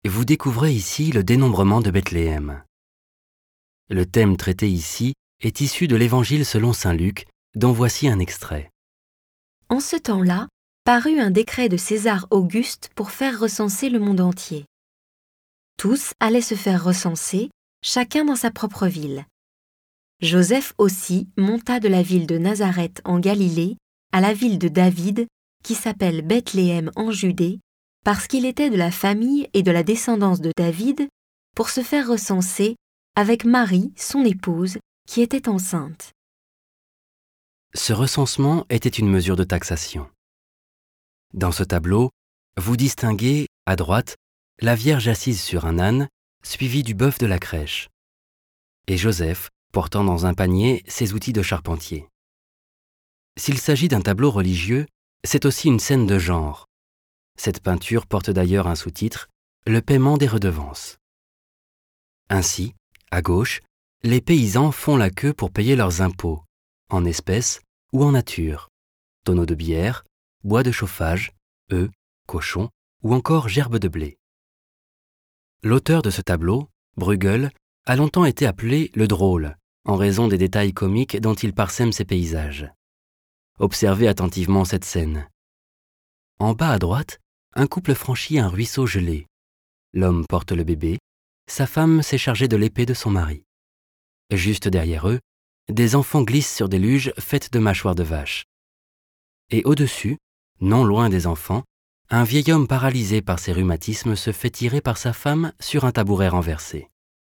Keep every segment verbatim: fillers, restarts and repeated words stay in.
Vous découvrez ici le dénombrement de Bethléem. Le thème traité ici est issu de l'Évangile selon saint Luc, dont voici un extrait. En ce temps-là, parut un décret de César Auguste pour faire recenser le monde entier. Tous allaient se faire recenser, chacun dans sa propre ville. Joseph aussi monta de la ville de Nazareth en Galilée à la ville de David, qui s'appelle Bethléem en Judée, parce qu'il était de la famille et de la descendance de David, pour se faire recenser avec Marie, son épouse, qui était enceinte. Ce recensement était une mesure de taxation. Dans ce tableau, vous distinguez, à droite, la Vierge assise sur un âne, suivie du bœuf de la crèche, et Joseph portant dans un panier ses outils de charpentier. S'il s'agit d'un tableau religieux, c'est aussi une scène de genre. Cette peinture porte d'ailleurs un sous-titre, « Le paiement des redevances ». Ainsi, à gauche, les paysans font la queue pour payer leurs impôts, en espèces ou en nature, tonneaux de bière, bois de chauffage, œufs, cochons ou encore gerbes de blé. L'auteur de ce tableau, Bruegel, a longtemps été appelé le drôle, en raison des détails comiques dont il parsème ses paysages. Observez attentivement cette scène. En bas à droite, un couple franchit un ruisseau gelé. L'homme porte le bébé, sa femme s'est chargée de l'épée de son mari. Juste derrière eux, des enfants glissent sur des luges faites de mâchoires de vache. Et au-dessus, non loin des enfants, un vieil homme paralysé par ses rhumatismes se fait tirer par sa femme sur un tabouret renversé.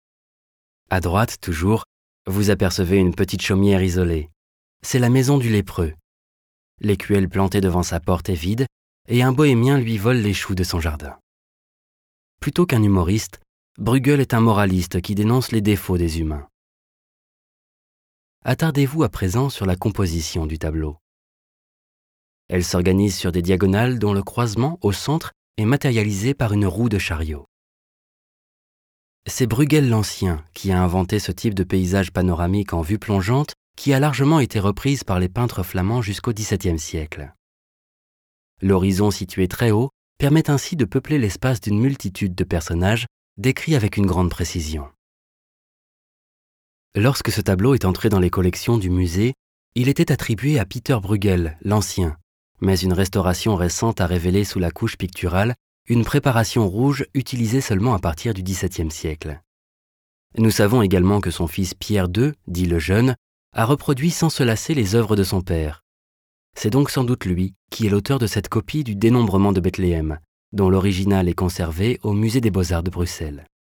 À droite, toujours, vous apercevez une petite chaumière isolée. C'est la maison du lépreux. L'écuelle plantée devant sa porte est vide et un bohémien lui vole les choux de son jardin. Plutôt qu'un humoriste, Bruegel est un moraliste qui dénonce les défauts des humains. Attardez-vous à présent sur la composition du tableau. Elle s'organise sur des diagonales dont le croisement, au centre, est matérialisé par une roue de chariot. C'est Bruegel l'Ancien qui a inventé ce type de paysage panoramique en vue plongeante qui a largement été reprise par les peintres flamands jusqu'au dix-septième siècle. L'horizon situé très haut permet ainsi de peupler l'espace d'une multitude de personnages décrits avec une grande précision. Lorsque ce tableau est entré dans les collections du musée, il était attribué à Peter Bruegel, l'Ancien, mais une restauration récente a révélé sous la couche picturale une préparation rouge utilisée seulement à partir du dix-septième siècle. Nous savons également que son fils Pierre deux, dit le Jeune, a reproduit sans se lasser les œuvres de son père. C'est donc sans doute lui qui est l'auteur de cette copie du dénombrement de Bethléem, dont l'original est conservé au Musée des Beaux-Arts de Bruxelles.